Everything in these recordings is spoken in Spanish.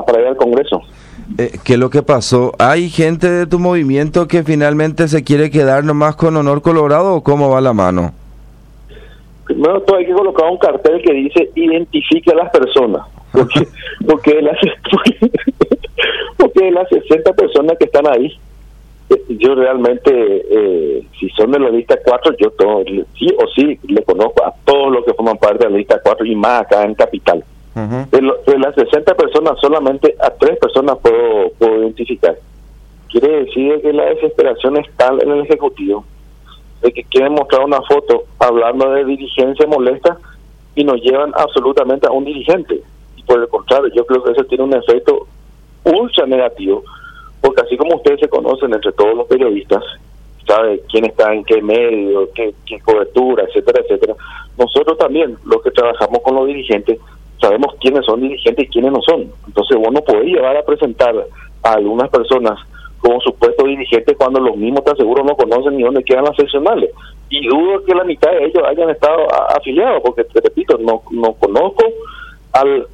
para ir al Congreso. ¿Qué es lo que pasó? ¿Hay gente de tu movimiento que finalmente se quiere quedar nomás con Honor Colorado o cómo va la mano? Primero todo hay que colocar un cartel que dice identifique a las personas, porque de las 60 personas que están ahí, yo realmente, si son de la lista 4, yo sí o sí le conozco a todos los que forman parte de la lista 4 y más acá en Capital. Uh-huh. De las 60 personas, solamente a 3 personas puedo identificar. Quiere decir que la desesperación está en el Ejecutivo, de que quieren mostrar una foto hablando de dirigencia molesta y nos llevan absolutamente a un dirigente. Y por el contrario, yo creo que eso tiene un efecto ultra negativo, porque así como ustedes se conocen entre todos los periodistas, sabe quién está en qué medio, qué cobertura, etcétera, etcétera, nosotros también, los que trabajamos con los dirigentes, sabemos quiénes son dirigentes y quiénes no son. Entonces vos no podés llevar a presentar a algunas personas como supuestos dirigentes cuando los mismos, te aseguro, no conocen ni dónde quedan las seccionales. Y dudo que la mitad de ellos hayan estado afiliados, porque, te repito, no conozco al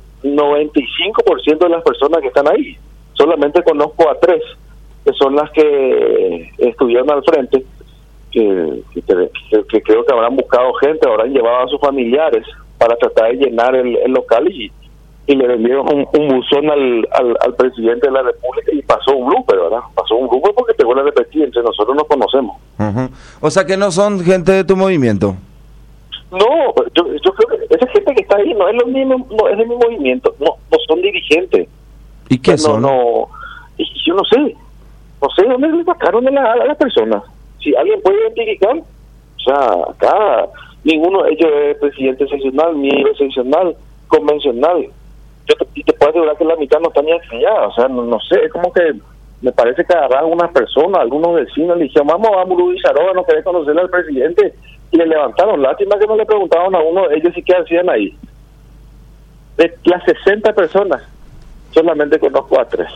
95% de las personas que están ahí. Solamente conozco a 3, que son las que estuvieron al frente, que creo que habrán buscado gente, habrán llevado a sus familiares para tratar de llenar el local y le vendieron un buzón al presidente de la República y pasó un blooper, ¿verdad? Pasó un blooper porque te vuelve a repetir, entre nosotros nos conocemos. Uh-huh. O sea que no son gente de tu movimiento. No, yo creo que esa gente que está ahí no es lo mismo, no es de mi movimiento, no son dirigentes. ¿Y qué son? Y yo no sé dónde le sacaron a la persona. Si alguien puede identificar, o sea, acá ninguno de ellos es presidente seccional, ni es seccional, convencional. Y te puedo asegurar que la mitad no está ni afiliada, o sea, no sé, es como que me parece que agarraron unas personas, algunos vecinos, le dijeron, vamos a Murubizaroa, no querés conocerle al presidente, y le levantaron. Lástima que no le preguntaron a uno de ellos si qué hacían ahí. De las 60 personas, solamente conozco a 3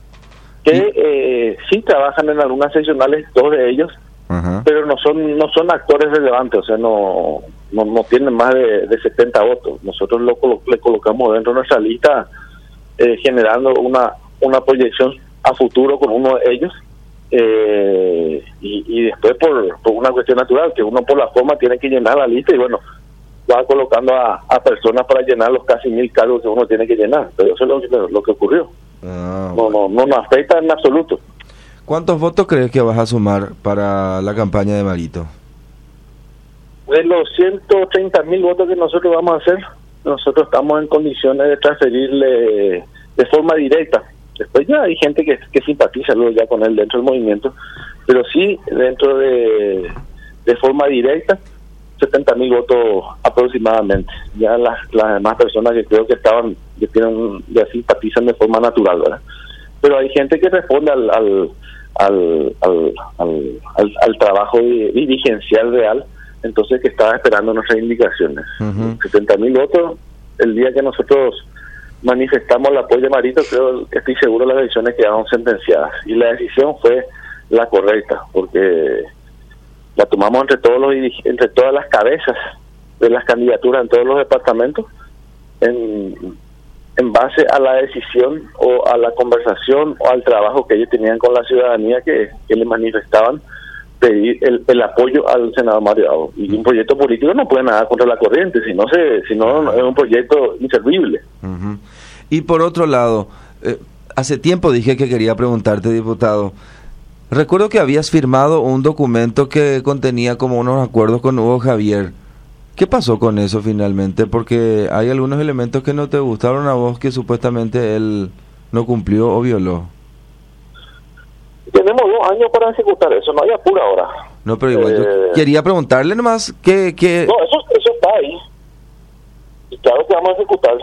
que sí trabajan en algunas seccionales, 2 de ellos, uh-huh, pero no son actores relevantes, o sea, no tienen más de 70 votos. Nosotros le colocamos dentro de nuestra lista, generando una proyección a futuro con uno de ellos, y después por una cuestión natural, que uno por la forma tiene que llenar la lista y bueno, va colocando a personas para llenar los casi 1000 cargos que uno tiene que llenar, pero eso es lo que ocurrió. No nos afecta en absoluto. ¿Cuántos votos crees que vas a sumar para la campaña de Marito? De los 130.000 votos que nosotros vamos a hacer, nosotros estamos en condiciones de transferirle de forma directa. Después ya hay gente que simpatiza luego ya con él dentro del movimiento, pero sí dentro de forma directa 70.000 votos aproximadamente. Ya las demás personas que creo que ya simpatizan de forma natural, ¿verdad? Pero hay gente que responde al trabajo dirigencial real, entonces que estaba esperando nuestras indicaciones. Uh-huh. 70.000 votos, el día que nosotros manifestamos el apoyo a Marito, estoy seguro las elecciones quedaron sentenciadas, y la decisión fue la correcta, porque la tomamos entre todas las cabezas de las candidaturas en todos los departamentos, en base a la decisión o a la conversación o al trabajo que ellos tenían con la ciudadanía que le manifestaban pedir el apoyo al senador Mario Aho. Y un proyecto político no puede nada contra la corriente, si no es un proyecto inservible. Uh-huh. Y por otro lado, hace tiempo dije que quería preguntarte, diputado, recuerdo que habías firmado un documento que contenía como unos acuerdos con Hugo Javier. ¿Qué pasó con eso finalmente? Porque hay algunos elementos que no te gustaron a vos, que supuestamente él no cumplió o violó. Tenemos 2 años para ejecutar eso, no hay apuro ahora. No, pero igual yo quería preguntarle nomás que... No, eso está ahí. Y claro que vamos a ejecutar.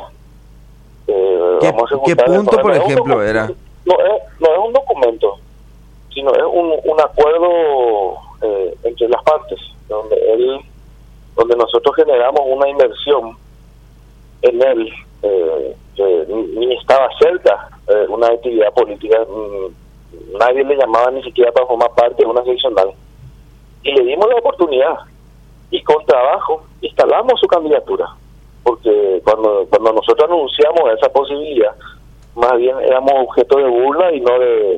¿Qué punto, por ejemplo, era? No es un documento, sino es un acuerdo entre las partes, donde nosotros generamos una inversión en él, que ni estaba cerca una actividad política, nadie le llamaba ni siquiera para formar parte de una seccional, y le dimos la oportunidad, y con trabajo instalamos su candidatura, porque cuando nosotros anunciamos esa posibilidad, más bien éramos objeto de burla y no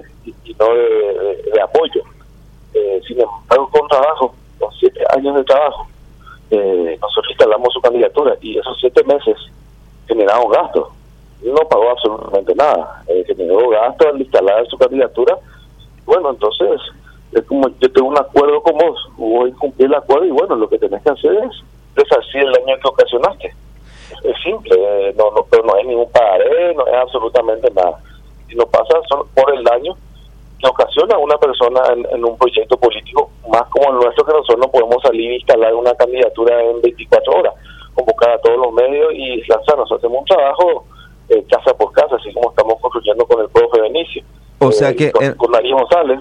de apoyo. Sin embargo, con trabajo, con 7 años de trabajo, nosotros instalamos su candidatura y esos 7 meses generaron gastos. No pagó absolutamente nada, generó gastos al instalar su candidatura. Bueno, entonces, es como yo tengo un acuerdo con vos, voy a cumplir el acuerdo y bueno, lo que tenés que hacer es resarcir el daño que ocasionaste. Es simple, pero no hay ningún pagaré, no es absolutamente nada. Si no pasa solo por el daño que ocasiona una persona en un proyecto político, más como el nuestro, que nosotros no podemos salir e instalar una candidatura en 24 horas, convocar a todos los medios y lanzar. Nosotros hacemos un trabajo casa por casa, así como estamos construyendo con el profe Benicio, o sea que con Nariz González.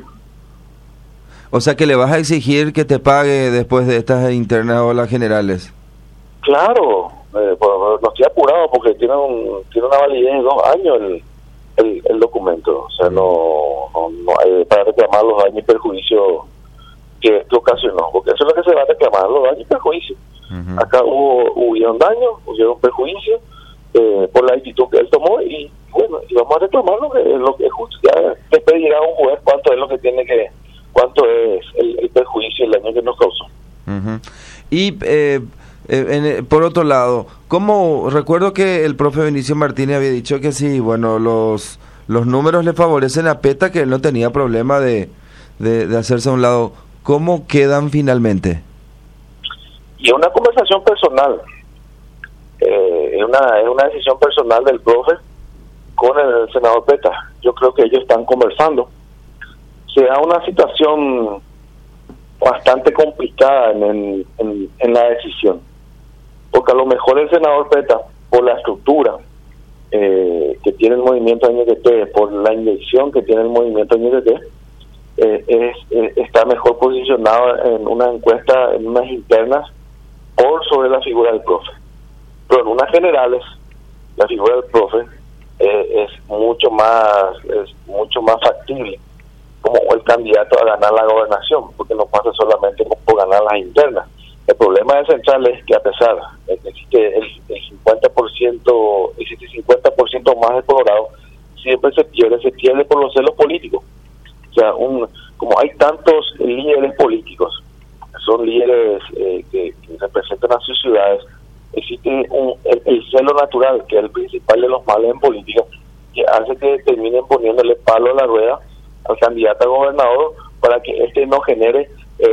O sea que le vas a exigir que te pague después de estas internas o las generales. Claro, no estoy apurado porque tiene una validez de 2 años el documento. O sea, no hay para reclamar los daños y perjuicios que ocasionó, porque eso es lo que se va a reclamar, los daños y perjuicios. Acá hubieron daños, hubieron perjuicios por la actitud que él tomó y bueno, y vamos a reclamar lo que es justo. Ya después dirá un juez cuánto es lo que tiene que, cuánto es el perjuicio y el daño que nos causó. Y por otro lado, ¿cómo? Recuerdo que el profe Benicio Martínez había dicho que sí, bueno, los números le favorecen a PETA, que él no tenía problema de hacerse a un lado. ¿Cómo quedan finalmente? Y es una conversación personal, es una decisión personal del profe con el senador PETA. Yo creo que ellos están conversando. Se da una situación bastante complicada en la decisión, porque a lo mejor el senador PETA, por la estructura que tiene el movimiento NTT, por la inyección que tiene el movimiento NTT, está mejor posicionado en una encuesta, en unas internas, por sobre la figura del profe. Pero en unas generales, la figura del profe es mucho más factible como el candidato a ganar la gobernación, porque no pasa solamente por ganar las internas. El problema de Central es que a pesar de que existe el 50%, existe 50% más de Colorado, siempre se pierde por los celos políticos. O sea, como hay tantos líderes políticos, son líderes que representan a sus ciudades, existe el celo natural, que es el principal de los males en política, que hace que terminen poniéndole palo a la rueda al candidato a gobernador para que este no genere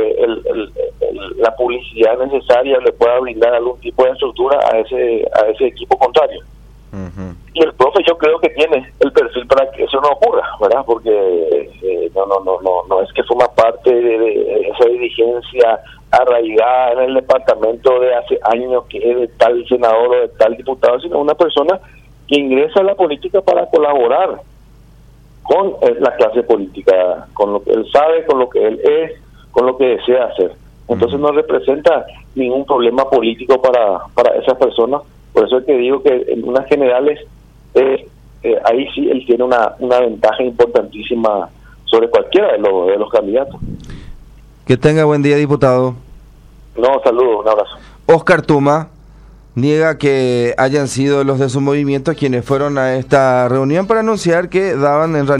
la publicidad necesaria, le pueda brindar algún tipo de estructura a ese equipo contrario. Y el profe yo creo que tiene el perfil para que eso no ocurra, ¿verdad? Porque no es que forma parte de esa dirigencia arraigada en el departamento de hace años, que es de tal senador o de tal diputado, sino una persona que ingresa a la política para colaborar con la clase política, con lo que él sabe, con lo que él es, con lo que desea hacer. Entonces no representa ningún problema político para esas personas. Por eso es que digo que en unas generales ahí sí él tiene una ventaja importantísima sobre cualquiera de los candidatos. Que tenga buen día, diputado. No, saludos, un abrazo. Oscar Tuma niega que hayan sido los de su movimiento quienes fueron a esta reunión para anunciar que daban en realidad